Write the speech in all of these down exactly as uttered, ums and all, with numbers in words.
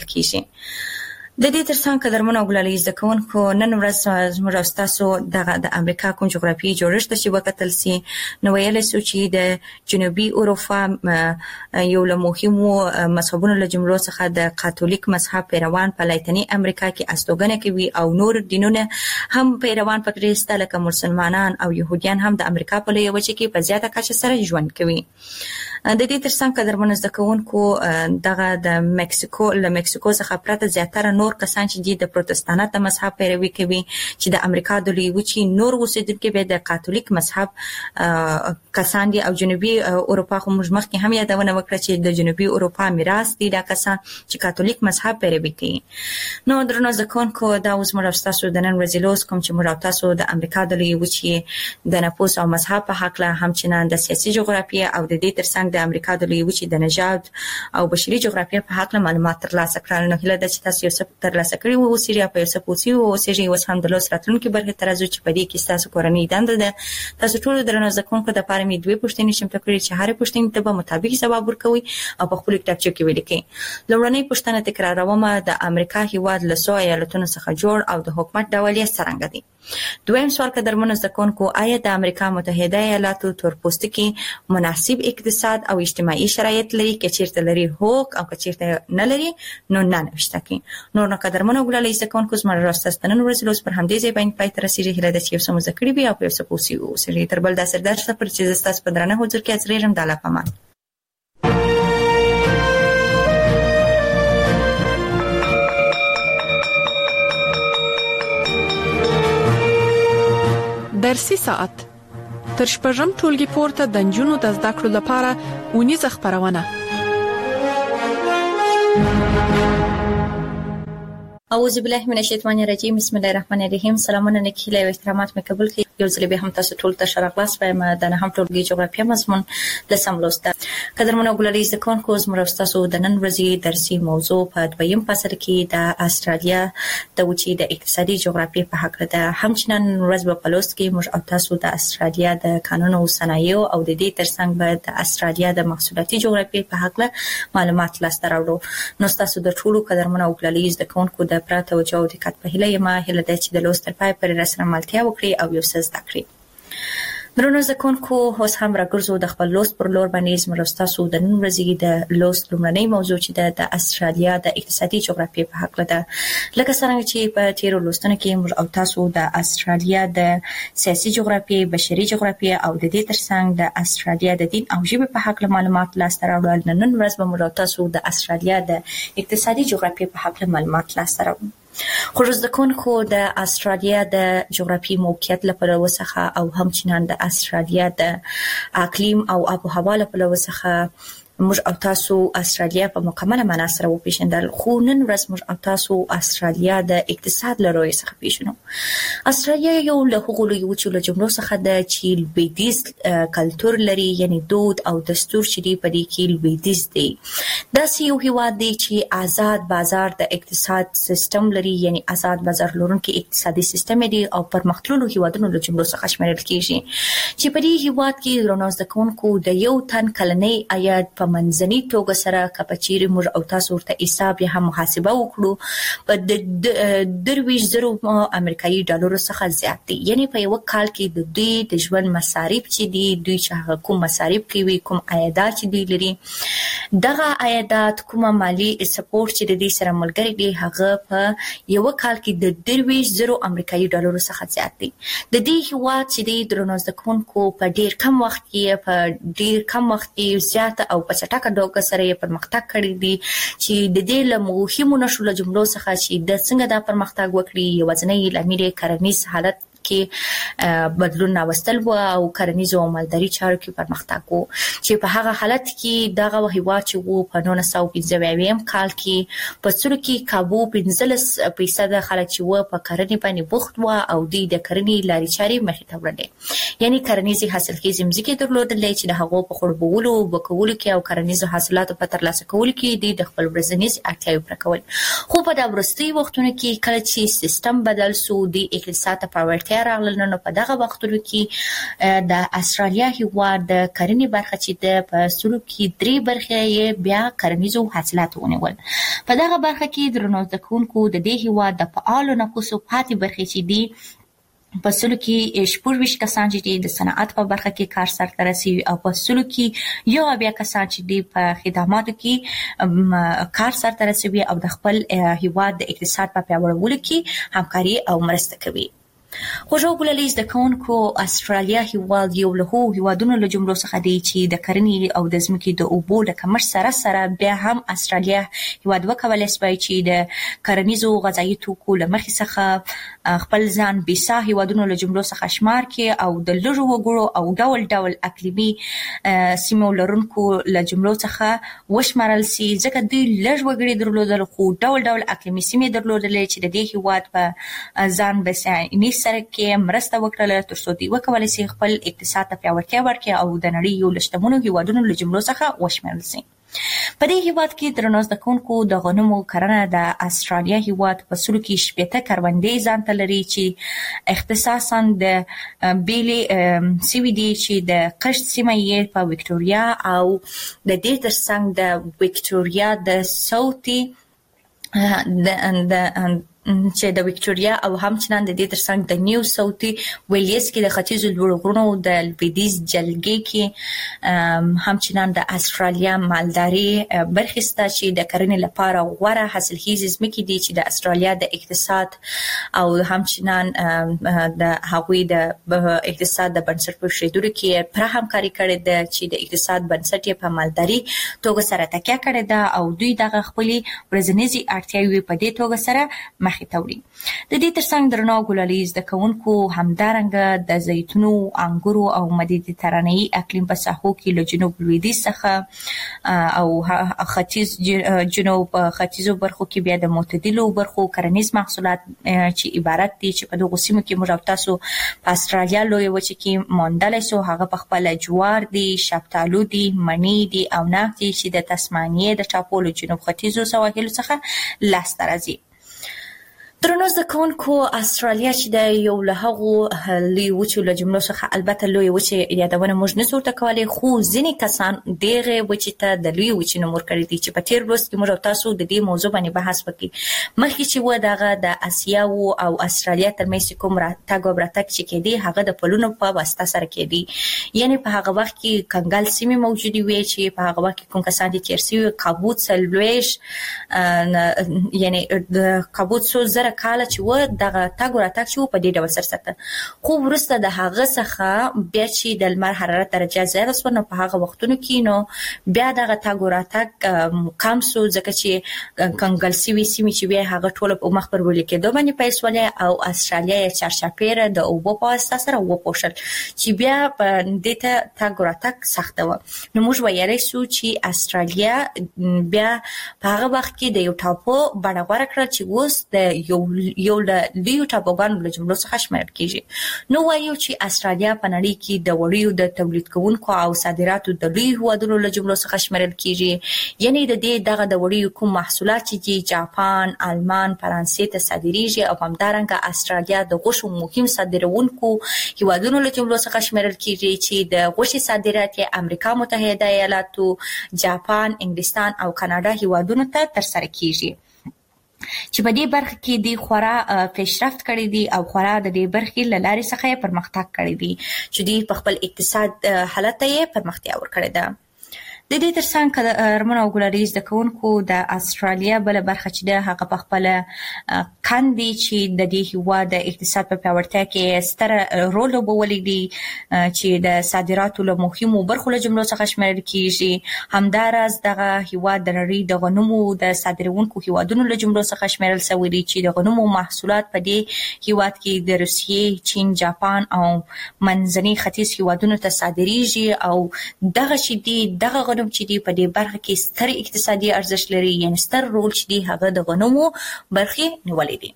کیږي. د دې ترڅنګ قدرمن او ګلالي زده کوونکو نن ورځ زموږ او ستاسو دغه د امریکا کوم جغرافیایي جوړښت چې وکتل سي نو ویل سو چې د جنوبي اروپا یو له مهمو مذهبونو له جملو څخه د کاتولیک مذهب پیروان په لاتینی امریکا کې استوګنه کوي او نور دینونه هم پیروان پکې سته لکه مسلمانان او يهوديان هم د امریکا په لویه وچه کې په زیاته کچه سره ژوند کوي. د دې ترڅنګ قدرمن زده کوونکو دغه د مکسیکو له مکسیکو څخه پرته زیاتره نور کسان چې د پروتستانت مذهب پیروي کوي چې د امریکا د لویې وچې نور اوسیدونکو به د کاتولیک مذهب کسان دي او جنوبي اروپا خو موږ مخکې هم یادونه وکړه چې د جنوبي اروپا میراث دي د کسان چې کاتولیک مذهب پیروي کوي. نو درنو زده کوونکو دا اوس موږ تاسو د نن ورځې لوست کوم چې موږ تاسو د امریکا د لویې وچې د نفوس او مذهب په حق له همچنان د سیاسي جغرافیه او د دې ترڅنګ د امریکا د لویې وچې د نژاد او بشري جغرافیه په حق له معلومات ترلاسه کړل. نو هیله ده چې تاسو یو څه ترلاسه کړئ او سیریا په څه پوسی او سیري اوس هم د لوست راتلونکي برخه ترازو چې په دې کې تاسو کورنۍ دنده ده. تاسو ټول درنو زده کوونکو د پاره مې دوه پوښتنې شم تکرار چې هر پوښتنې ته به مطابق جواب ورکوي او په خپل کتابچه کې ولیکئ. لومړنۍ پوښتنه تکراروم د امریکا هیواد له څو ایالتونو څخه جوړ او د حکومت ډول یې څنګه دی. دویم سوال قدرمنو زده کوونکو آیا د امریکا متحده ایالاتو تورپوستکي مناسب اقتصاد او اجتماعي شرایط لري؟ که چیرته لري هوک او که چیرته نه لري نو نه نوشته کی. نور نو قدرمنو ګلالي زده کوونکو زموږ راستستنن ورځ لوس پر همدې ځای باندې پای تر رسیدي هله د یو سم ذکر بیا په څه پوسی او سری تر بل د سردار څخه پر چې تاسو په درنه حضور کې ازریرم د الله پامان. درسي ساعت تر شپږم ټولګي پورته د نجونو د زده کړو لپاره ونیزه خبرونه. اعوذ بالله من الشیطان الرجیم بسم الله الرحمن الرحیم. سلامونه نکیله او احترامات مې قبول کړئ. یو ځل به هم تاسو ټول ته شرافت وایم د نه هم ټولګي جغرافیه مضمون لسم لوسته. قدرمنو ګلالي زده کوونکو زموږ تاسو د نن ورځې درسي موضوع په دویم فصل کې د استرالیا د وچې د اقتصادي جغرافیې په حق ده. همچنان ورځ په لوست کې موږ او تاسو د استرالیا د قانونو او صنایعو او د دې ترڅنګ به د استرالیا د محصولاتي جغرافیې په حق له معلومات لاسته راوړو. نو تاسو د ټولو قدرمنو ګلالي زده کوونکو د پراته توجه او دقت په هیله یم هیله ده چې د لوست تر پای پورې راسره ملتیا وکړي او یو څه زده کړئ. درنو زده کوونکو اوس هم راګرځو د خپل لوست پر لور باندې زموږ تاسو د نن ورځې د لوست لومړنۍ موضوع چې ده د استرالیا د اقتصادي جغرافیې په حق ده. لکه څنګه چې په تیرو لوستونو کې موږ او تاسو د استرالیا د سیاسي جغرافیې بشري جغرافیې او د دې ترڅنګ د استرالیا د دین او ژبې په حق معلومات لاسته راوړل. نن ورځ به موږ تاسو د استرالیا د اقتصادي جغرافیې په حق معلومات لاسته راوړو. خو زده کوونکو د استرالیا د جغرافیایي موقعیت لپاره وسخه او همچنان د استرالیا د اقلیم او آب و هوا لپاره وسخه موږ او تاسو استرالیا په مکمله معنا سره وپیژندل. خو نن ورځ موږ او تاسو استرالیا د اقتصاد له روی څخه پیژنو. استرالیا یو له هغو لویو وچو له جملو څخه ده چې لویدیز کلتور لري، یعنی دود او دستور چې دی په دې کې لویدیز دی. داسې یو هیواد دی چې آزاد بازار د اقتصاد سیستم لري، یعنی آزاد بازار لرونکي اقتصادي سیستم دی او پرمختللو هیوادونو له جملو څخه شمیرل کیږي چې په دې هیواد کې درنو زده کوونکو د یو تن کلنۍ عاید په منځني توګه سره کپچيري موږ او تاسو ورته حساب یا هم محاسبه وکړو په درویش زرو امریکایي ډالرو څخه زیات دی. یعنی په یو کال کې د دوی د ژوند مصارف چې دی دوی چې کوم مصارف کوي کوم عایدات چې دی لري دغه عایدات کومه مالی سپورټ چې د دې سره ملګری دی هغه په یو کال کې د درویش زرو امریکایي ډالرو څخه زیات دی. د دې هیواد چې دی درنو زده کوونکو په ډیر کم وخت کې په ډیر کم وخت کې زیات او په چټکه ډول سره یې پرمختګ کړی دی چې د دې له مهمو نښو له جملو څخه چې د څنګه دا پرمختګ وکړي یوازینی لامل یې کرنیز حالت کې بدلون راوستل و او کرنیزو او مالداري چارو کې پرمختګ و چې په هغه حالت کې دغه هیواد چې وو په نولس سوه پنځه اویا کال کې په سلو کې کابو پنځلس فیصد خلک چې وو په کرنې باندې بوخت و او دوی د کرنې لارې چارې مخې ته وړلې، یعنی کرنیزي حاصلخیزې ځمکې درلودلې چې د هغو په خړوبولو وبکولو کې او کرنیزو حاصلاتو په ترلاسه کولو کې د خپل ورځنیز اړتیاوې پوره کول. خو په دا وروستي وختونو کې کله چې سیستم بدل سو د اقتصاد په پیاوړتیا واقعیا راغله. نو په دغه وختونو کې د استرالیا هیواد د کرنې برخه چې د په سلو کې درې برخې یې بیا کرنیزو حاصلاتو ونیول. په دغه برخه کې درنو زده کوونکو د دې هیواد د فعالو نفوسو پاتې برخې چې دي په سلو کې شپږ ویشت کسان چې د صنعت په برخه کې کار سرته رسوي او په سلو کې یو بیا کسان چې دي په خدماتو کې کار سرته رسوي او د خپل هیواد د اقتصاد په پیاوړولو کې همکاري او مرسته کوي. خوږو ګلالي زده کوونکو استرالیا هیواد یو له هیوادونو له جملو څخه دی چې د کرنې او د ځمکې د اوبو له کمښت سره سره بیا هم استرالیا هیواد وکولای شي چې د کرنیزو غذایي توکو له مخې څخه خپل ځان بېسا هیوادونو له جملو څخه شمار کړي او د لږو وګړو او ډول ډول اقلیمي سیمو لرونکو له جملو څخه وشمارل شي، ځکه دوی لږ وګړي درلودل خو ډول ډول اقلیمي سیمې درلودلې چې د دې هیواد په ځان بسیاینې سره کې مرسته وکړه تر څو دوی وکولای شي خپل اقتصاد ته پیاوړتیا ورکړي او د نړۍ یو له شتمنو هیوادونو له جملو څخه وشمارل شي. په دې هیواد کې درنو زده کوونکو د غنمو کرنه د استرالیا هیواد په سلو کې شپېته کروندې ځان ته لري چې اختصاصا د بیلې سیوي دي چې د قشت سیمه یې په وکټوریا او د دې ترڅنګ د وکټوریا د ساوتي د د چې د وکټوریا او همچنان د دې ترڅنګ د نیو ساوتي ویلیس کې د ختیځو لوړو غرونو د لویدیځ جلګې کې همچنان د استرالیا مالداري برخې شته چې د کرنې لپاره غوره حاصلخیزې ځمکې دي چې د استرالیا د اقتصاد او همچنان د هغوی د اقتصاد د بنسټ په ایښودلو کې پوره همکاري کړې ده چې د اقتصاد بنسټ یې په مالداري توګه سره تکیه کړې ده او دوی دغه خپلې ورځنیزې اړتیاوې په دې توګه سره مخې ته وړي. د دې ترڅنګ درنو ګلالي زده کوونکو همدارنګه د زیتونو، انګورو او مدیترانه‌ایي اقلیم په ساحو کې له جنوب لویدیځ څخه او ختیځ جنوب ختیځو برخو کې بیا د معتدلو برخو کرنیز محصولات چې عبارت دي چې په دغو سیمو کې موږ تاسو په استرالیا لوی وچه کې موندلای شو. هغه په خپل جوار دي، شفتالو دي، مڼې دي او ناک دي چې د تسمانیې د ټاپو له جنوب ختیځو سواحلو څخه لاسته راځي. درنو زده کوونکو استرالیا چې د یو له هغو لوی وچو له جملو څخه البته لوی وچې یادونه موږ نشو ورته کولی، خو ځینې کسان دغه وچې ته د لوی وچې نوم ورکړی دی چې په تېر لوست کې موږ تاسو د دې موضوع باندې بحث وکړو. مخکې چې و دغه د اسیا او استرالیا ترمنځ کوم راتګ او براتګ چې کېدی هغه د پلونو په واسطه سره کېدی، یعنی په هغه وخت کې کنګل سیمې موجودې وې چې په هغه وخت کې کوم کسان دي تېر شوي کابوت څلوېښت یعنی د کابوت څو زره کاله چې و دغه تګ راتګ چې و په دې ډول سرسته. خو وروسته د هغه څخه بیا چې د لمر حرارت درجه زیاته شوه نو په هغه وختونو کې نو بیا دغه تګ راتګ کم شو، ځکه چې کنګل سوي سیمې چې وې هغه ټوله په مخ پر وړل کېدو باندې پیل شولې او استرالیا یې چارچاپېره د اوبو په واسطه سره وپوښل چې بیا په دې ته تګ راتګ سخته وه. نو موږ ویلی شو چې استرالیا بیا په هغه وخت کې د یو ټاپو بڼه غوره کړه چې اوس د یو یو له لویو ټاپوګانو له جملو څخه شمېرل کېږي. نو وایو چې استرالیا په نړۍ کې د وړیو د تولید کوونکو او صادراتو د لویو هیوادونو له جملو څخه شمېرل کېږي، یعنی د دې دغه د وړیو کوم محصولات چې دي جاپان، آلمان، فرانسې ته صادریږي او همدارنګه استرالیا د غوښو مهم صادروونکو هیوادونو له جملو څخه شمېرل کېږي چې د غوښې صادرات یې امریکا متحده ایالاتو، جاپان، انګلستان او کاناډا هیوادونو ته ترسره کېږي چې په دې برخه کې دی خورا پیشرفت کړی دی او خورا د دې برخې له لارې څخه یې پرمختګ کړی دی چې دی په خپل اقتصاد حالت یې پرمختیا ورکړې ده. د دې ترڅنګ هرمنه او ګلالي زده کوونکو د استرالیا بل برخه چې ده هغه په خپل کاندي چې د دې هیواد د اقتصاد په پیاوړتیا کې ستر رول لوبولی دی چې د صادراتو له مهمو برخو له جملو څخه شمېرل کېږي. همداراز دغه هیواد د نړۍ د غنمو د صادروونکو هیوادونو له جملو څخه شمېرل شوی دی چې د غنمو محصولات په دې هیواد کې د روسیې، چین، جاپان او منځني ختیځ هیوادونو ته صادریږي او دغه چې دی دغه غنم چې دی په دې برخه کې ستر اقتصادي ارزښت لري، یعنی ستر رول چې دی هغه د غنمو برخې نیولې دي.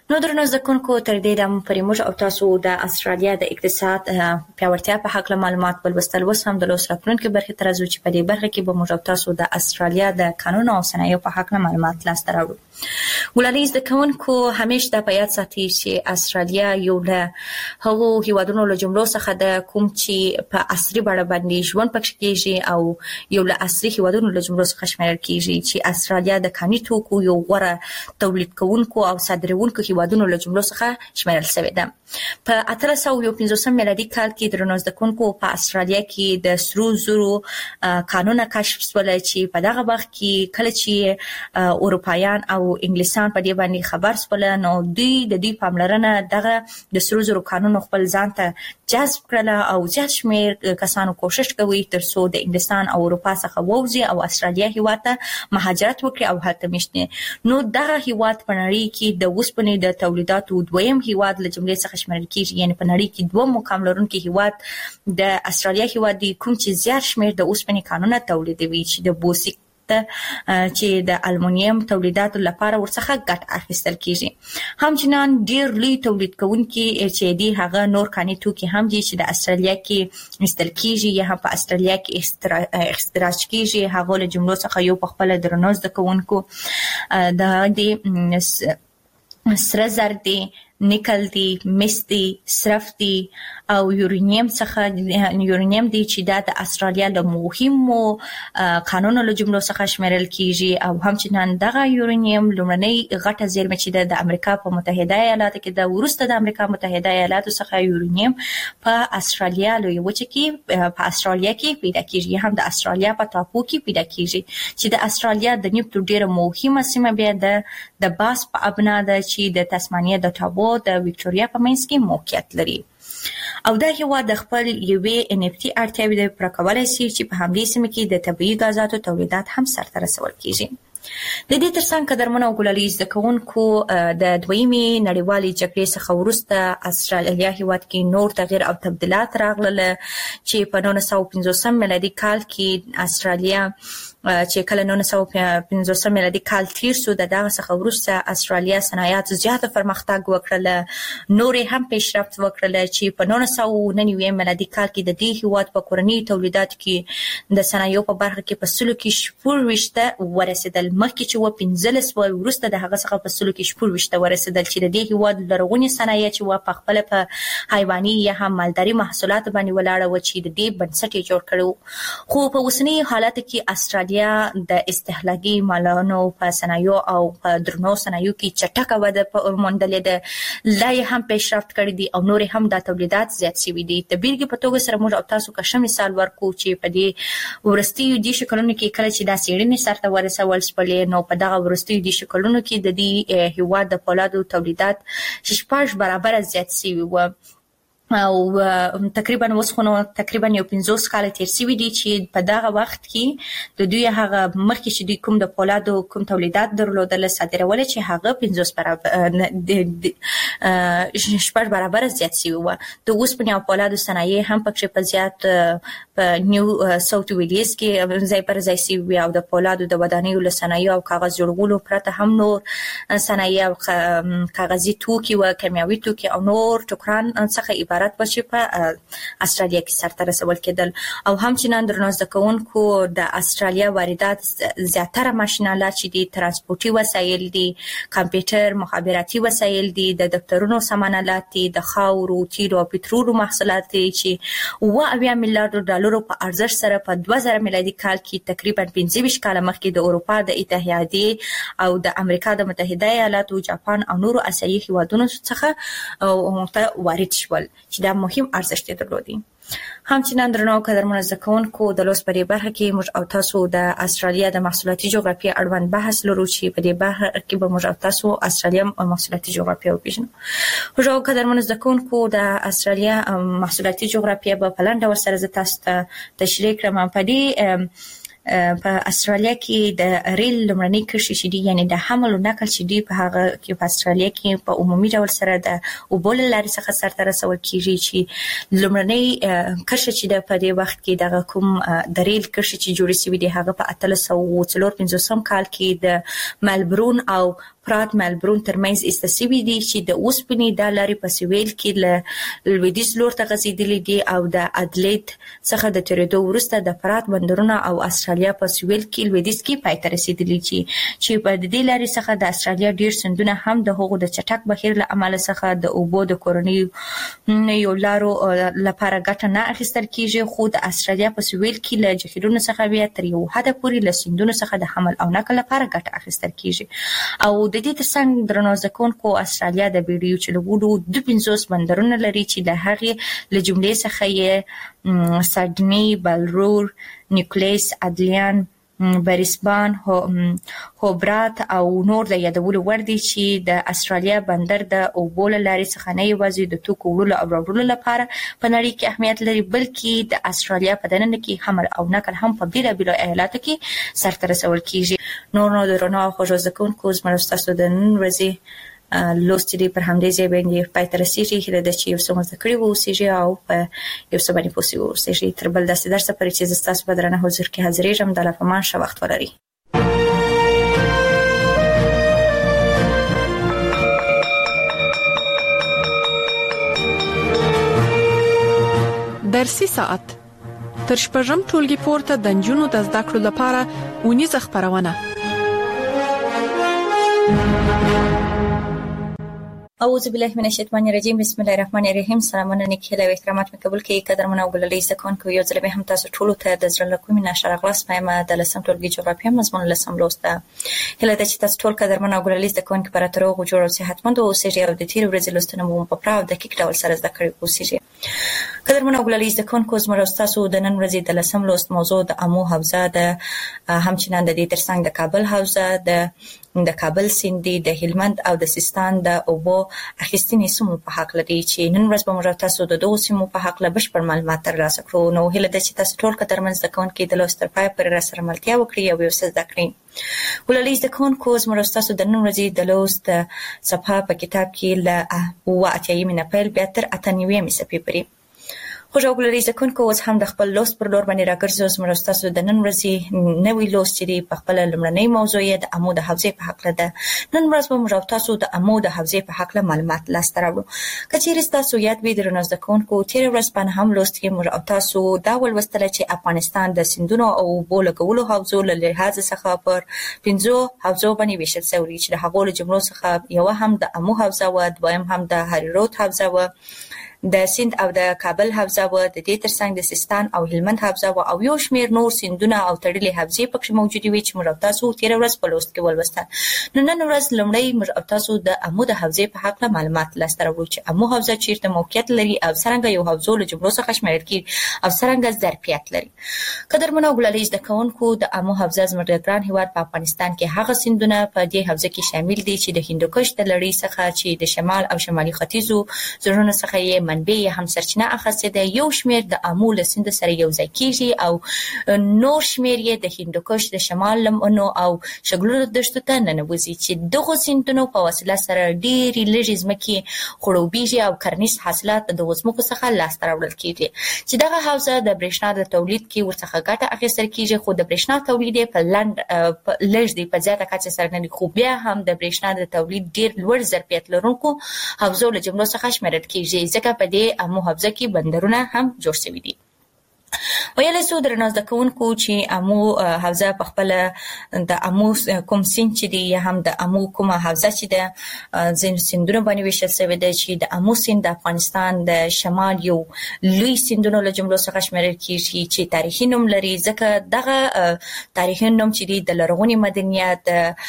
نو درنو ځکونکو تر دې د پریموج او تاسو د استرالیا د اقتصاد پیاوړتیا په حق معلومات ولوستل وسم د لوس راتلونکو برخه ترازو چې په دې برخه کې به موږ او تاسو د استرالیا د قانون او صنایع په حق معلومات لاس ته راوړو. ګلالیز د کوونکو همیشه د پیات ساتي چې استرالیا یو له هغو هیوادونو له جملو څخه د کوم چې په عصري بڼه باندې ژوند پکې کېږي او یو له عصري هیوادونو له جملو څخه شمیرل کېږي چې استرالیا د کاني توکو یو غوره تولید کوونکو او صادرونکو هیوادونو له جملو څخه شمیرل شوی ده. په اتلس سوه یو پنځوسم میلادي کال کې درنو ځکونکو په استرالیا کې د سرو زرو قانون کشف شول چې په دغه وخت کې کله چې اروپایان او انګلیسان په دې باندې خبر شول نو دوی د دې پاملرنه دغه د سرو زرو قانون خپل ځان ته جذب کړل او زیات شمیر کسانو کوشش کوي ترڅو د انګلستان او اروپا څخه ووځي او استرالیا هیواد ته مهاجرت وکړي او هلته میشته. نو دغه هیواد په نړۍ کې د اوسپنې د تولیداتو دویم هیواد له جملې څخه شمېرل کیږي، یعنی په نړۍ کې دوه مقام لرونکي هیواد د استرالیا هیواد دی کوم چې زیات شمېر د اوسپنې کانونه تولیدوي چې د بوسیک چې د المونیم تولیداتو لپاره ورڅخه ګټه اخیستل کیږي. همچنان ډیر لوی تولید کوونکي چې دی هغه نور کاني توکي هم دي چې د استرالیا کې استل کیږي یا هم په استرالیا کې اختراع کیږي. هغه له جملو څخه یو په خپل درنوز د کوونکو د دې سره زر دي، نیکل دی، مس دی، صرف دی او یورانیم څخه یورانیم دی چې دا د استرالیا له مهمو قانونو له جملو څخه شمیرل کیږي او همچنان دغه یورانیم لومړنۍ غټه زیرمه چې د امریکا په متحده ایالاتو کې د ورسته د امریکا متحده ایالاتو څخه یورانیم په استرالیا لوی وچه کې په استرالیا کې پیدا کیږي، هم د استرالیا په ټاپو کې پیدا کیږي چې د استرالیا د نیوټو ډیره مهمه سیمه بیا د د باس په ابنا ده چې د تسمانیه د ټاپو د وکټوريا په منځ کې موقعیت لري او دا هیواد د خپل یوې ان اف ټي اړتیاوې د پوره کولای شي چې په همدې سیمه کې د طبیعي غازاتو تولیدات هم سرته رسول کیږي. د دې ترڅنګ قدرمنو ګلالیز د کوونکو د دویمي نړیوالې جګړې څخه وروسته استرالیا هیواد کې نور تغییر او تبدیلات راغلل چې په نولس سوه پنځوسم میلادي کال کې استرالیا چې کله نولس سوه پنځوسم میلادي کال تیر شو د دغه څخه وروسته استرالیا صنایعات زیاته پرمختګ وکړل، نور هم پیشرفت وکړل چې په نولس سوه نهه نوي میلادي کال کې د دې هیواد په کورنۍ تولیداتو کې د صنایعو په برخه کې په سلو کې شپږ ویشته ورسېدل، مخکې چې و پنځلس و وروسته د هغه څخه په سلو کې شپږ ویشته ورسېدل چې د دې هیواد لرغونې صنایع چې و په خپل په حیواني یا هم مالداري محصولات باندې ولاړه و چې د دې بنسټ یې جوړ کړو. خو په اوسني حالت کې استرالیا د استهلاکي مالونو په صنایعو او په درنو صنایعو کې چټکه وده موندلې ده، لا یې هم پیشرفت کړی دي او نور هم د تولیدات زیات شوي دي. د بیلګې په توګه سره موږ او تاسو که ښه مثال ورکو چې په دې وروستیو دېرشو کلونو کې کله چې دا څېړنې سرته ورسول شولې نو په دغه وروستیو دېرشو کلونو کې د دې هیواد د پولادو تولیدات شپږ برابره زیات شوي وو او تقریبا وسخونو تقریبا یو پنځوس کال تیر شوي دي چې په دغه وخت کې د دوی هغه مخکې چې دوی کوم د پولادو کوم تولیدات درلودل صادرول چې هغه پنځوس برابر شپږ برابر زیات شوي وو. د اوسپنې او پولادو صنایع هم پکې په زیات په نیو ساوث ویلز کې ځای پر ځای شوي او د پولادو د ودانیو له صنایعو او کاغذ جوړولو پرته هم نور صنایع او کاغذي توکي او کیمیاوي توکي او نور ټوکران څخه عبارت و چې په استرالیا کې سرته رسول کېدل او همچنان درنو زده کوونکو د استرالیا واردات زیاتره ماشینالات چې دي، ترانسپورتي وسایل دي، کمپیوټر، مخابراتي وسایل دي، د دفترونو سامانالات دي، د خاورو، تیلو او پټرولو محصولات دي چې اوه اویا میلیارډ ډالرو په ارزښت سره په دوه زره میلادي کال کې تقریبا پنځه ویشت کاله مخکې د اروپا د اتحادیې او د امریکا د متحده ایالاتو، جاپان او نورو اسیایي هیوادونو څخه وارد شول چې دا مهم ارزښت درلودي. همچنان درنو قدرمنو زده کوونکو د لوست په دې برخه کې موږ او تاسو د استرالیا د محصولاتي جغرافیه اړوند بحث لرو چې په دې برخه کې به موږ او تاسو استرالیا محصولاتي جغرافیه وپېژنو. موږ قدرمنو زده کوونکو د استرالیا محصولاتي جغرافیه په پلان ډول سره زه تاسو ته تشریح کړم. په دې په استرالیا کې د ریل لمړنۍ کرښې چې دي یعنی د حمل او نقل چې دي په هغه کې په استرالیا کې په عمومي ډول سره د اوبول لارې څخه سرته رسول کیږي چې لمړنۍ کرښه چې د په دې وخت کې د کوم د ریل کرښې چې جوړې شوې دي هغه په اتلس سوه څلور پنځوسم کال کې د ملبورن او پرات ملبورن ترمنځ ایستسوي دي چې د اوسپنې د لارې په سویل کې له لویدیځ لور ته غځېدلې دي او د ادلید څخه د تیریدو وروسته د پرات بندرونه او استرالیا په سویل کې لویدیځ کې پای ته رسیدلي چې چې په دې لارې څخه د استرالیا ډیر سندونه هم د هغو د چټک بهیر له امله څخه د اوبو د کورنۍ یو لارو لپاره ګټه نه اخیستل کیږي خو د استرالیا په سویل کې له جهیلونو څخه بیا تر یو حده پورې له سندونو څخه د حمل او نقل لپاره ګټه اخیستل کیږي او د دې ترڅنګ درنو زده کوونکو استرالیا د بیډیو چلولو د پنځوس بندرونه لري چې له هغې له جملې څخه یې سایډني، بلرور، نیوکلیس، ادلیان، بریسبان، هوبرات او نور د یادولو وړ دي چې د استرالیا بندر د اوبو له لارې څخه نه یوازې د توکو وړلو او راوړلو لپاره په نړۍ کې اهمیت لري بلکې د استرالیا په دننه کې حمل او نقل هم په بیلابیلو ایالاتو کې سرته رسول کیږي. نور نو درنو او خوږ زده کوونکو زموږ ستاسو د نن ورځې لوست دی پر همدې ځای باندې پای ته رسیږي هیله ده چې یو څه مو زده کړي واوسیږي او په یو څه باندې پوه واوسیږي. تر بل داسې درسه پورې چې زه ستاسو په درنه حضور کې حاضرېږم د الله په امان ښه وخت ولرئ. درسي ساعت تر شپږم ټولګي پورته د نجونو د زده کړو لپاره ونیزه خبرونه. اعوذ بالله من الشیطان الرجیم بسم الله الرحمن الرحیم. سلامونه نیکي له احترامات مې قبول کړئ قدرمن او ګللې زده کوونکو یو ځل به هم تاسو ټول ته د زړه له کومې نشه راغلاس پایم د لسم ټولګي جغرافیه مضمون لسم لوسته. هله د چې تاسو ټول قدرمن او ګللې زده کوونکو پر اترو جوړ او صحتمند اوسئ او د تیر ورځې لوستنه مو په پراو دقیق ډول سره زده کړئ اوسئ. قدرمن او ګللې زده کوونکو زموږ تاسو د نن ورځې د لسم لوست موضوع د امو حوزه د همچنان د دې ترڅنګ د کابل حوزه د د کابل سیند د هلمند او د سیستان د اوبو اخیستنې سیمو په حق لري چې نن ورځ به موږ تاسو د دوه سیمو په حق له بشپړ معلومات ترلاسه کړو. نو هیله ده چې تاسو ټول قدرمن زده کوونکي د لوست تر پای پورې راسره ملتیا وکړئ او یو څه زده کړئ. ولې زده کوونکو زموږ تاسو د نن ورځې د لوست صفحه په کتاب کې له اوه اتیایمې نه پیل بیا تر اته نویمې صفحې پورې. خوږ او ګللې زده کوونکو اوس هم د خپل لوست پر لور باندې راګرځو. زموږ تاسو د نن ورځې نوې لوست چې دی په خپل لومړنۍ موضوع یې د امو د حوزې په حق ده. نن ورځ به موږ تاسو د امو د حوزې په حق معلومات لاسته راوړو. که چیرې تاسو یاد وي درنو زده کوونکو تیر ورځ باندې هم لوست کې موږ تاسو دا ولوستل چې افغانستان د سیندونو او اوبو لګولو حوزو له لحاظ څخه پر پنځو حوزو باندې ویشل شوی چې د هغو له جملو څخه یو هم د امو حوزه و، دویم هم د هریرود حوزه و، د سیند او د کابل حوزه و، د دې ترڅنګ د سیستان او هلمند حوزه و او یو شمیر نور سیندونه او تړلې حوزې پکې موجود وي چې موږ تاسو تیر ورځ په لوست کې ولوستل. نو نن ورځ لومړی موږ تاسو د امو د حوزې په حق معلومات لاسته راوړو چې امو حوزه چیرته موقعیت لري او څنګه یو حوزو له جملو څخه شمیرل کیږي او څنګه ظرفیت لري. قدرمن او ګللې زده کوونکو د امو حوزه زموږ د ګران هیواد په افغانستان کې هغه سیندونه په دې حوزه کې شامل دي چې د هندوکش د لړۍ څخه چې د شمال او شمالي ختیځو زړونو څخه یې منبع هم سرچینه اخیسته ده. یو شمیر د امو له سیند سره یو ځای کیږي او نور شمیر یې د هندوکش د شمال لمنو او شګلو دشتو ته ننوځي چې دغه سیندونو په وسیله سره ډېری لږې ځمکې خړوبېږي او کرنیز حاصلات د دغو ځمکو څخه لاسته راوړل کیږي چې دغه حوزه د برېښنا د تولید کې ورڅخه ګټه اخیستل کیږي. خو د برېښنا تولید په لند لږ دی په زیاته کچه سره نه خو بیا هم د برېښنا د تولید ډېر لوړ ظرفیت لرونکو حوزو له جملو څخه شمیرل کیږي ځکه په دې امو حوزه کې بندرونه هم جوړ شوي دي. ویل سو درنو زده کوونکو چې امو حوزه په خپل د امو کوم سیند چې دی یا هم د امو کومه حوزه چې ده زین سیندونو باندې ویشل شوی دی چې د امو سیند د افغانستان د شمال یو لوی سیندونو له جملو څخه شمیرل کیږي چې تاریخي نوم لري ځکه دغه تاریخي نوم چې دی د لرغوني مدنیت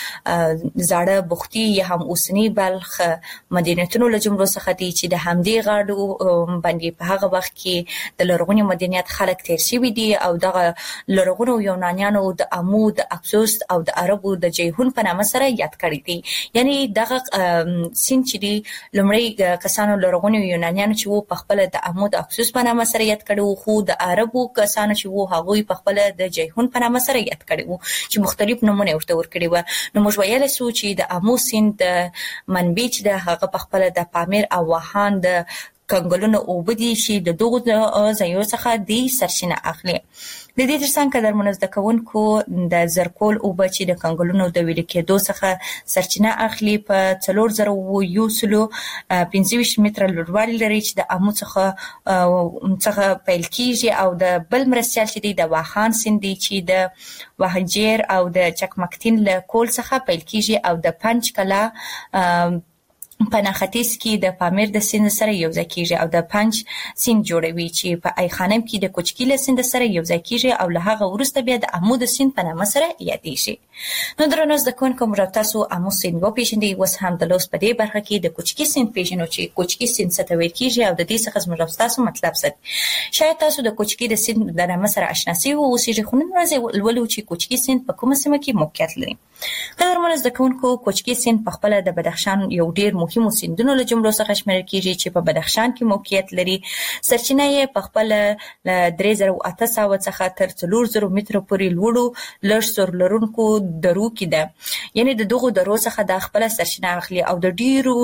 زاړه بوختي یا هم اوسنی بلخ مدینتونو له جملو څخه دی چې د همدې غاړو باندې په هغه وخت کې د لرغوني مدنیت خلک خلک تیر شوي دي او دغه لرغونو یونانیانو د امو د اکسوس او د عربو د جیهون په نامه سره یاد کړی دي. یعنی دغه سین چې دی لومړی کسانو لرغونو یونانیانو چې وو په خپل د امو د اکسوس په نامه سره یاد کړو، خو د عربو کسانو چې وو هغوی په خپل د جیهون په نامه سره یاد کړي وو چې مختلف نمونه ورته ورکړي وو. نو موږ ویلی سو چې د امو سیند د منبع چې د هغه په خپل د پامیر او واخان د کنګلونو اوبه دي چې د دغو ځایونو څخه دی سرچینه اخلي. د دې ترڅنګ قدرمنو زده کوونکو د زرکول اوبه چې د کنګلونو د ویلې کېدو څخه سرچینه اخلي په څلور زره یو سلو پنځه ویشت متره لوړوالي لري چې د امو څخه څخه پیل کیږي او د بل مرستیال چې دی د واخان سیند دی چې د واهجیر او د چکمکتین له کول څخه پیل کیږي او د پنج کلا په نختیځ کې د پامیر د سیند سره یو ځای کیږي او د پنج سیند جوړوي چې په ای خانم کې د کوچکي له سیند سره یو ځای کیږي او له هغه وروسته بیا د امو د سیند په نامه سره یادېږي. نو درنو زده کوونکو موږ تاسو امو سیند وپېژندئ. اوس هم د لوست په دې برخه کې د کوچکي سیند پېژنو چې کوچکي سیند څه ته ویل کیږي او د دې څخه زموږ تاسو مطلب څه. شاید تاسو د کوچکي د سیند د نامه سره آشنا سوي اوسئ، خو نن ورځ ولولو چې کوچکي سیند په کومه سیمه کې موقعیت لري. قدرمنو زده کوونکو کوچکي سیند په خپل د بدخشان یو ډیر مهم سیندونو له جملو څخه شمیرل کیږي چې په بدخشان کې موقعیت لري. سرچینه یې په خپل له درې زره اته سوه څخه تر څلور زره متره پورې لوړو لږ سور لرونکو درو کې ده. یعنی د دغو درو څخه د خپل سرچینه اخلي او د ډیرو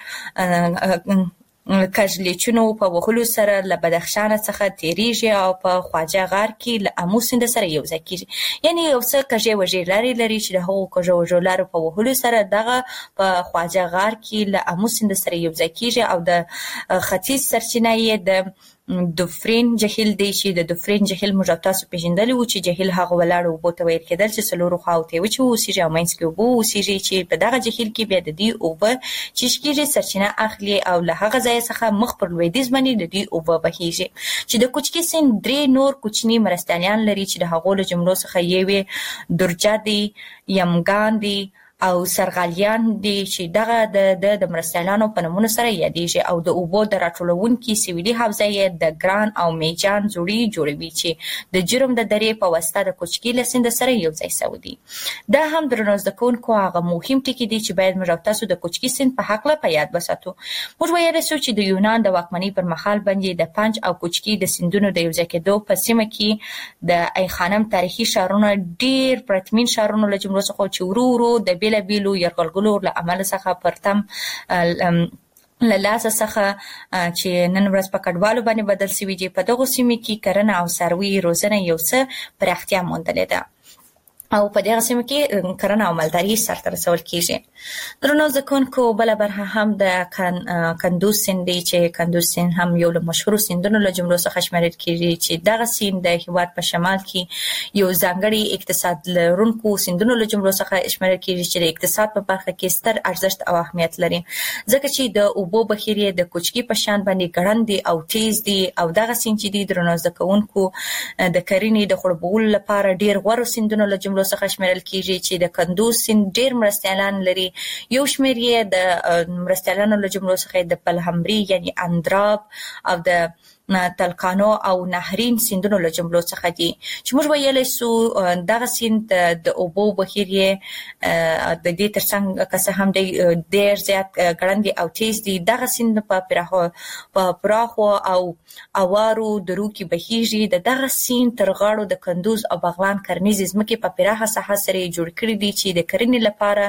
لږ کژلیچونو په وهلو سره له بدخشان څخه تیریږي او په خواجه غار کې له امو سیند سره یو ځای کیږي. یعنی یو څه کژې وژې لارې لري چې د هغو کژو وژو لارو په وهلو سره دغه په خواجه غار کې له امو سیند سره یو ځای کیږي او د ختیځ سرچینه یې د دوفرین جهیل دی چې د دوفرین جهیل موږ تاسو پیژندلی وو چې جهیل هغه ولاړ اوبو ته ویل کېدل چې څلورو خواو ته وچې اوسېږي او منځ کې اوبه اوسېږي چې په دغه جهیل کې بیا د دې اوبه چې کېږي سرچینه اخلي او له هغه ځای څخه مخ پر لویدیځ باندې د دې اوبه بهیږي چې د کوچکي سیند درې نور کوچني مرستیالان لري چې د هغو له جملو څخه یوې درجه دی، یمګان دی او سرغالیان دي چې دغه د د مرستیالانو په نومونو سره یادېږي او د اوبو د راټولونکي سویلي حوزه یې د ګران او میجان زوړي جوړوي چې د جرم د درې په واسطه د کوچکي له سیند سره یو ځای سوي دي. دا هم درنو زده کوونکو هغه مهم ټکي دي چې باید موږ تاسو د کوچکي سیند په هکله په یاد وساتو. موږ ویلی سو چې د یونان د واکمنۍ پر مهال باندې د پنج او کوچکي د سیندونو د یو ځای کېدو په سیمه کې د ای خانم تاریخي ښارونه ډېر پرتمین ښارونو له جملو څخه چې ورو ورو د بیلا بیلو یرغلګرو له عمل څخه پرتم له لاسه څخه چې نن ورځ په کډوالو باندې بدل شوي دي. په دغو سیمو کې کرنه او څاروي روزنه یو څه پراختیا موندلې ده او په دغه سیمه کې کرنه او مالداري سرته رسول کیږي. درنو زده کوونکو بله برخه هم د کندوز سیند دی چې کندوز سیند هم یو له مشهورو سیندونو له جملو څخه شمیرل کیږي چې دغه سیند د هېواد په شمال کې یو ځانګړي اقتصاد لرونکو سیندونو له جملو څخه شمیرل کیږي چې د اقتصاد په برخه کې ستر ارزښت او اهمیت لري ځکه چې د اوبو بهیر یې د کوچکي په شان باندې ګړند دی او تیز دی او دغه سیند چې دی درنو زده کوونکو د کرنې د خړوبولو لپاره ډېر غوره سیندونو له جملو څخه شمیرل کیږي چې د کندوز سیند ډېر مرستیالان لري. یو شمیر یې د مرستیالانو له جملو څخه د پلهمري یعنی اندراب او د تلکانو او نهرین سیندونو له جملو څخه دي چې موږ ویلی سو دغه سیند د اوبو بهیر یې د دې ترڅنګ که څه هم دی ډېر زیات ګړندی او تیز دی. دغه سیند په پراخو په پراخو او اوارو درو کې بهیږي. د دغه سیند تر غاړو د کندوز او بغلان کرنیزې ځمکې په پراخه ساحه سره یې جوړ کړي دي چې د کرنې لپاره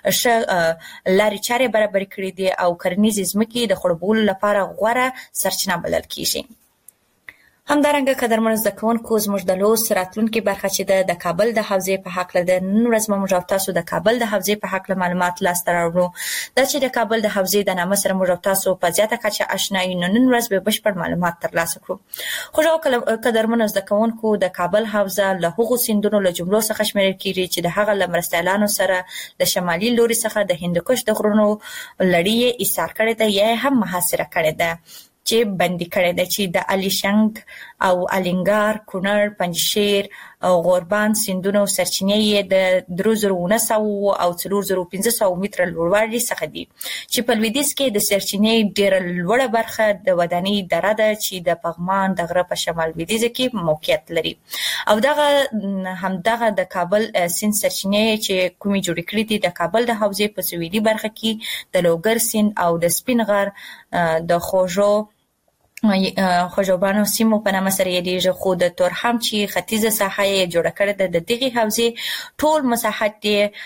ښه لارې چارې برابر کړي دي او کرنیزې ځمکې د خړوبولو لپاره غوره سرچینه بلل کیږي. همدارنګه قدرمنو زده کوونکو زموږ د لوست راتلونکې برخه چې ده د کابل د حوزې په هکله ده. نن ورځ به موږ تاسو د کابل د حوزې په هکله معلومات لاسته راوړو. دا چې د کابل د حوزې د نامه سره موږ تاسو په زیاته کچه آشنا یو، نو نن ورځ به بشپړ معلومات ترلاسه کړو. خو قدرمنو زده کوونکو د کابل حوزه له هغو سیندونو له جملو څخه شمیرل کیږي چې د هغه له مرستیالانو سره د شمالي لوري څخه د هندوکش د غرونو لړۍ یې ایسار کړې ده یا هم محاصره کړې ده چې بندي کړی ده چې د الیشنګ او الینګار، کونړ، پنجشیر، غوربند سیندونو سرچینې د درې زره نه سوه او څلور زره پنځه سوه متره لوړوالي څخه دي چې په لویدیځ کې د سرچینې ډېره لوړه برخه د ودانۍ دره ده چې د پغمان د غره په شمال لویدیځ کې موقعیت لري او دغه همدغه د کابل سیند سرچینې چې کومې جوړې کړې دي د کابل د حوزې په سویلي برخه کې د لوګر سیند او د سپین غر د خوږو خوږوبانو سیمو په نامه سره یادېږي خو د تورخم چې ختیځه ساحه یې جوړه کړې ده د دغې حوزې ټول مساحت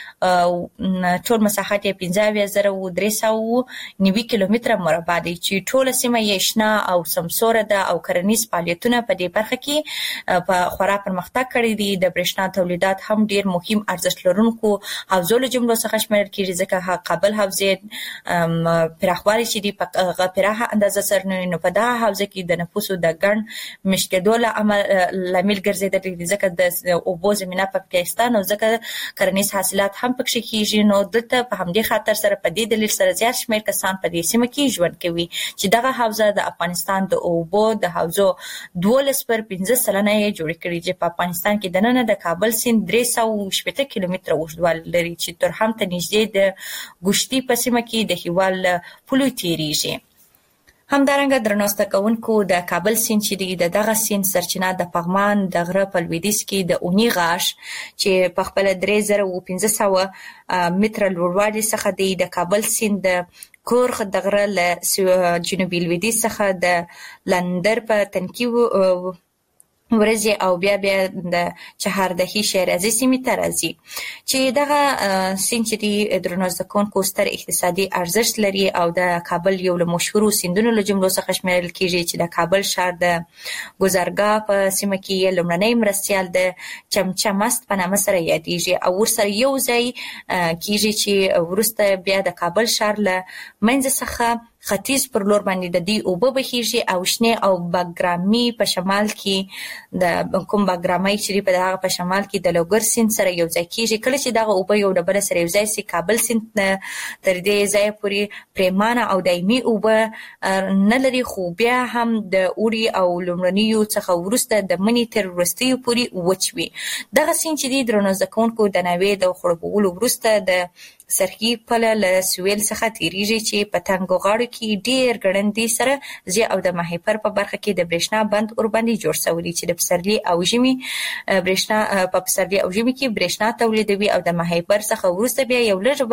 یې ټول مساحت یې پنځه اویا زره درې سوه نوي کیلومتره مربع دی چې ټوله سیمه یې شنه او سمسوره ده او کرنیز فعالیتونه په دې برخه کې په خورا پرمختګ کړی دي د برېښنا تولیدات هم ډېر مهم ارزښت لرونکو حوزو له جملو څخه شمیرل کېږي ځکه کابل حوزې پراخوالی چې دی په پراخه اندازه سره نو په دغه حوزه کې د نفوسو د ګڼ مشکېدو له لامل ګرځېدلی دي ځکه د اوبو زمینه په پاکستان او ځکه کرنیز حاصلات هم پکې کېږي نو دلته په همدې خاطر سره په دې دلیل سره زیات شمېر کسان په دې سیمه کې ژوند کوي چې دغه حوزه د افغانستان د اوبو د حوزو دولس پر پنځه سلنه یې جوړې کړي چې په افغانستان کې دننه د کابل سیند درې سوه شپېته کیلومتره اوږدوالی لري چې تورخم ته نږدې د ګوشتي په سیمه کې د هېواد له پولو تېرېږي. همدارنګه درنو زده کوونکو د کابل سیند چې دی د دغه سیند سرچینه د پغمان د غره په لویدیځ کې د اونی غاښ چې په خپله درې زره پنځه سوه متره لوړوالي څخه دی د کابل سیند د کورخ د غره له جنوبي لویدیځ څخه د لندر په تنکي ورځې او بیا بیا د چهاردهي شیرازي سیمې ته راځي چې دغه سیند چې دی درنو زده کوونکو ستر اقتصادي ارزښت لري او د کابل یو له مشهورو سیندونو له جملو څخه شمیرل کېږي چې د کابل ښار د ګذرګاه په سیمه کې یې لومړنی مرستیال د چمچمست په نامه سره یادېږي او ورسره یو ځای کېږي چې وروسته بیا د کابل ښار له منځ څخه ختیځ پر لور باندې د دې اوبه بهیږي او شنې او باګرامي په شمال کې د کوم باګرامي چې په دغه په شمال کې د لوګر سیند سره یو ځای کېږي کله چې دغه اوبه یو له بل سره یو ځای سي کابل سیند تر دې ځای پورې پریمانه او دایمي اوبه نه لري خو بیا هم د اوړي او لومړنیو څخه وروسته د مني تر وروستیو پورې وچ وي. دغه سیند چې دی درنو زده کوونکو د ناوې د خړوبولو وروسته د سرحي پله له سویل څخه تېرېږي چې په تنګو غاړو کې ډېر ګړندي سره ځي او د ماهیپر په برخه کې د برېښنا بند ورباندې جوړ شوی دی چې د پسرلي او ژمي برېښنا په پسرلي او ژمي کې برېښنا تولیدوي او د ماهیپر څخه وروسته بیا یو لږه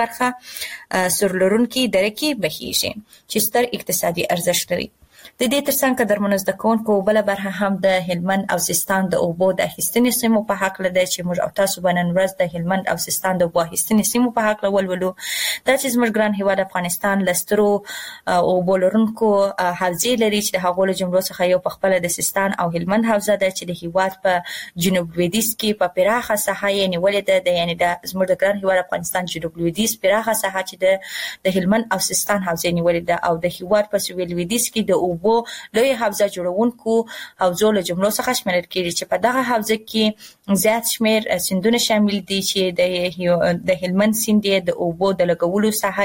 برخه سورلرونکي دره کې بهیږي چې ستر اقتصادي ارزښت لري. د دې ترڅنګ قدرمنو زده کوونکو بله برخه هم د هلمند او سیستان د اوبو د اخیستنې سیمو په هکله ده چې موږ او تاسو به نن ورځ د هلمند او سیستان د اوبو اخیستنې سیمو په هکله ولولو. دا چې زموږ ګران هېواد افغانستان له سترو اوبو لرونکو حوزې لري چې د هغو له جملو څخه یو په خپله د سیستان او هلمند حوزه ده چې د هېواد په جنوب لویدیځ کې په پراخه ساحه یې نیولې ده د یعنې د زموږ د ګران هېواد افغانستان جنوب لویدیځ پراخه ساحه چې د د هلمند او سیستان حوزې نیولې ده او د هېواد په سویل لویدیځ کې د اوبو لوی حوزه جوړونکو حوزو له جملو څخه شمیرل کېږي چې په دغه حوزه کې زیات شمېر سیندونه شامل دي چې د د هلمند سیند د اوبو د لګولو ساحه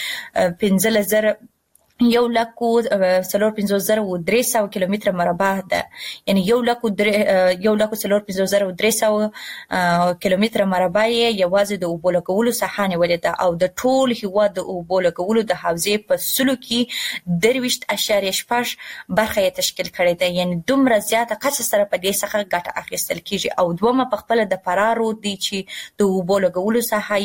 یې پنځلس زره یو لکو څلور پنځوس زره و درې سوه کیلومتره مربع ده یعنی یو لکو یو لکو څلور پنځوس زره و درې سوه کیلومتره مربع یې یوازې د اوبو لګولو ساحه نیولې ده او د ټول هېواد د اوبو لګولو د حوزې په سلو کې درویشت اعشاریه شپږ برخه یې تشکیل کړې ده یعنی دومره زیاته کچه سره په دې څخه ګټه اخیستل کېږي او دومه په خپله د فراه رود دی چې د اوبو لګولو ساحه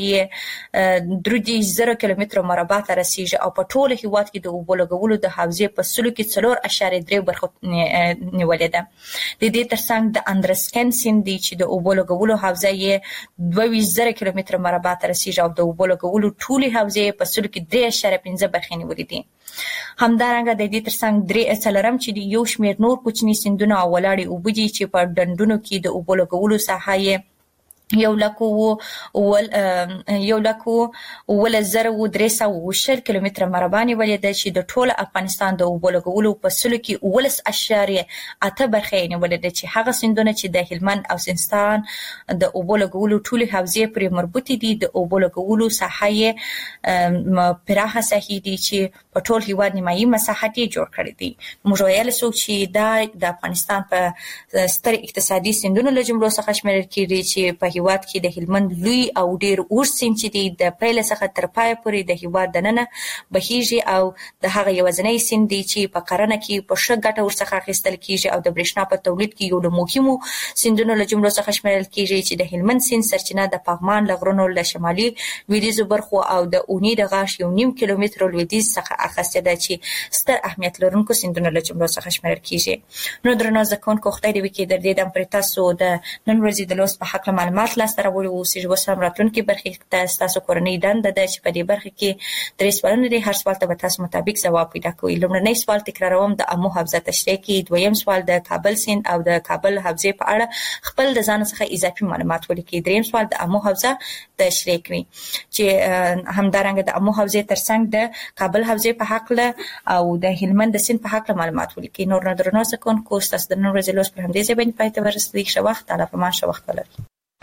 یې درې دېرش زره کیلومتره مربع ته رسیږي او په ټول هېواد کې د اوبو لګولو د حوزې په سلو کې څلور اعشاریه درې برخو نیولې ده. د دې ترڅنګ د اندرسکن سیند دی چې د اوبو لګولو حوزه یې دوه ویشت زره کیلومتره مربع ته رسیږي او د اوبو لګولو ټولې حوزې په سلو کې درې اعشاریه پنځه برخې نیولې دي. همدارنګه د دې ترڅنګ درې څلورم چې دی یو شمېر نور کوچني سیندونه او ولاړې اوبه دي چې په ډنډونو کې د اوبو لګولو ساحه یې یو لکو ول یو لکو ول زره و درې سوه و شل کیلومتره مربع نیولې ده چې د ټول افغانستان د اوبو لګولو په سلو کې ولس اشاریه اته برخه نیولې ده چې هغه سیندونه چې د هلمند او سیستان د اوبو لګولو ټول حوزې پرې مربوط دي د اوبو لګولو ساحه پراخه ساحې دي چې په ټول هیواد نیمایي مساحت یې جوړ کړی دي. موږ ویل سو چې دا د افغانستان په ستر اقتصادي سیندونو له جملو څخه شمیرل کیږي چې په هیواد کې د هلمند لوی او ډیر اوږد سیند چې دی د پیل څخه تر پای پورې د هیواد دننه بهیږي او د هغه یوازینی سیند دی چې په کرنه کې په ښه ګټه ورڅخه اخیستل کیږي او د برېښنا په تولید کې یو له مهمو سیندونو له جملو څخه شمیرل کیږي چې د هلمند سیند سرچینه د پغمان لغرونو له شمالي لویدیځو برخو او د اونی د غاښ یو نیم کیلومتر لویدیځ څخه اخیسته ده چې ستر اهمیت لرونکو سیندونو له جملو څخه شمیرل کیږي. نو درنو ځکهونکو خدای دې وکړي د دې د پر تاسو د نن ورځې د لوست په حق معلومات لاس راوړي او چې وسم راتلونکي برخه ته تاسو کورنۍ دنده ده چې په دې برخه کې درې سوالونه دي. هر سوال ته به تاسو مطابق ځواب پیدا کوئ. لومړنی سوال تکراروم د امو حوزه تشریح کوي. دویم سوال د کابل سیند او د کابل حوزې په اړه خپل د ځان څخه اضافي معلومات ولیکئ. دریم سوال د امو حوزه تشریح کوي چې همدارنګه د امو حوزې ترڅنګ د کابل حوزې په حق له او د هلمند سیند په حق له معلومات ولیکئ. نور نه درنو ځکون کو تاسو د نن ورځې لوست پر همدې ځای باندې پای ته ورسېږئ. ښه وخت تعالی په ما ښه وخت ولرئ.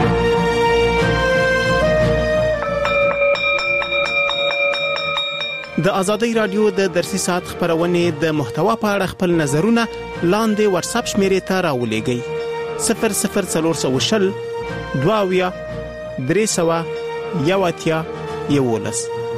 د ازادۍ رادیو د درسي ساعت خبرونه د محتوا په اړه خپل نظرونه لاندې واتس اپ شمیرې ته راولېږئ. صفر صفر څلور سوه شل دوه اویا درې سوه یو اتیا یولس.